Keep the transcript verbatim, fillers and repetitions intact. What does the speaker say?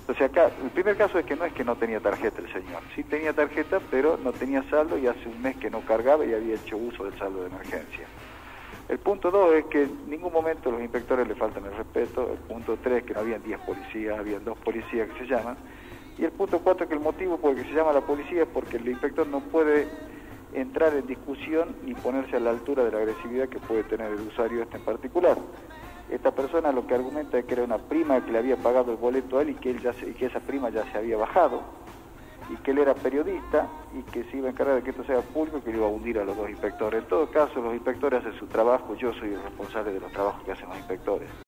Entonces acá, el primer caso es que no es que no tenía tarjeta el señor, sí tenía tarjeta, pero no tenía saldo y hace un mes que no cargaba y había hecho uso del saldo de emergencia. El punto dos es que en ningún momento los inspectores le faltan el respeto. El punto tres es que no habían diez policías, habían dos policías que se llaman. Y el punto cuatro es que el motivo por el que se llama a la policía es porque el inspector no puede entrar en discusión ni ponerse a la altura de la agresividad que puede tener el usuario este en particular. Esta persona lo que argumenta es que era una prima que le había pagado el boleto a él y que, él ya se, y que esa prima ya se había bajado, y que él era periodista y que se iba a encargar de que esto sea público y que le iba a hundir a los dos inspectores. En todo caso, los inspectores hacen su trabajo, yo soy el responsable de los trabajos que hacen los inspectores.